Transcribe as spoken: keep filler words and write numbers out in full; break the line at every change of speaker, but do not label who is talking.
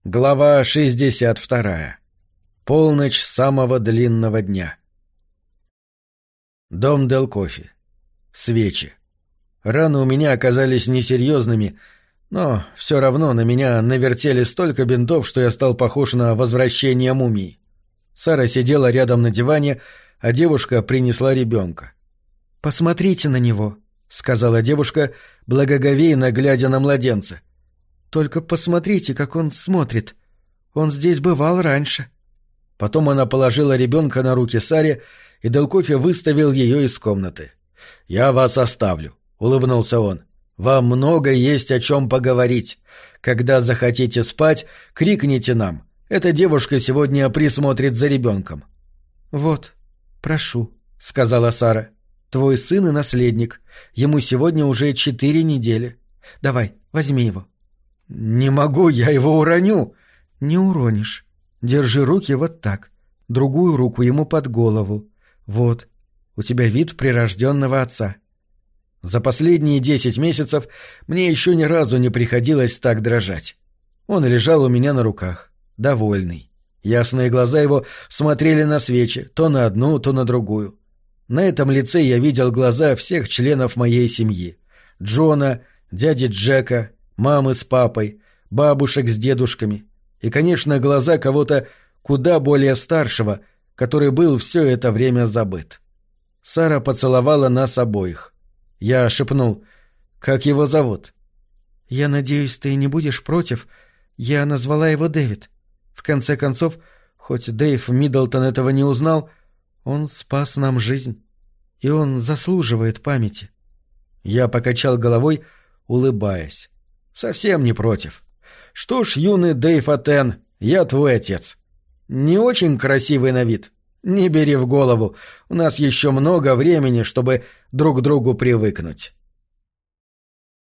Глава шестьдесят вторая. Полночь самого длинного дня. Дом Дел Кофи. Свечи. Раны у меня оказались несерьезными, но все равно на меня навертели столько бинтов, что я стал похож на возвращение мумии. Сара сидела рядом на диване, а девушка принесла ребенка. «Посмотрите на него», — сказала девушка, благоговейно глядя на младенца. «Только посмотрите, как он смотрит. Он здесь бывал раньше». Потом она положила ребенка на руки Саре, и Дел Кофи выставил ее из комнаты. «Я вас оставлю», — улыбнулся он. «Вам много есть о чем поговорить. Когда захотите спать, крикните нам. Эта девушка сегодня присмотрит за ребенком». «Вот, прошу», — сказала Сара. «Твой сын и наследник. Ему сегодня уже четыре недели. Давай, возьми его». «Не могу, я его уроню». «Не уронишь. Держи руки вот так. Другую руку ему под голову. Вот. У тебя вид прирожденного отца». За последние десять месяцев мне еще ни разу не приходилось так дрожать. Он лежал у меня на руках, довольный. Ясные глаза его смотрели на свечи, то на одну, то на другую. На этом лице я видел глаза всех членов моей семьи. Джона, дяди Джека, мамы с папой, бабушек с дедушками и, конечно, глаза кого-то куда более старшего, который был все это время забыт. Сара поцеловала нас обоих. Я шепнул: «Как его зовут?» «Я надеюсь, ты не будешь против. Я назвала его Дэвид. В конце концов, хоть Дэйв Миддлтон этого не узнал, он спас нам жизнь, и он заслуживает памяти». Я покачал головой, улыбаясь. «Совсем не против. Что ж, юный Дэйв Атен, я твой отец. Не очень красивый на вид? Не бери в голову, у нас еще много времени, чтобы друг к другу привыкнуть».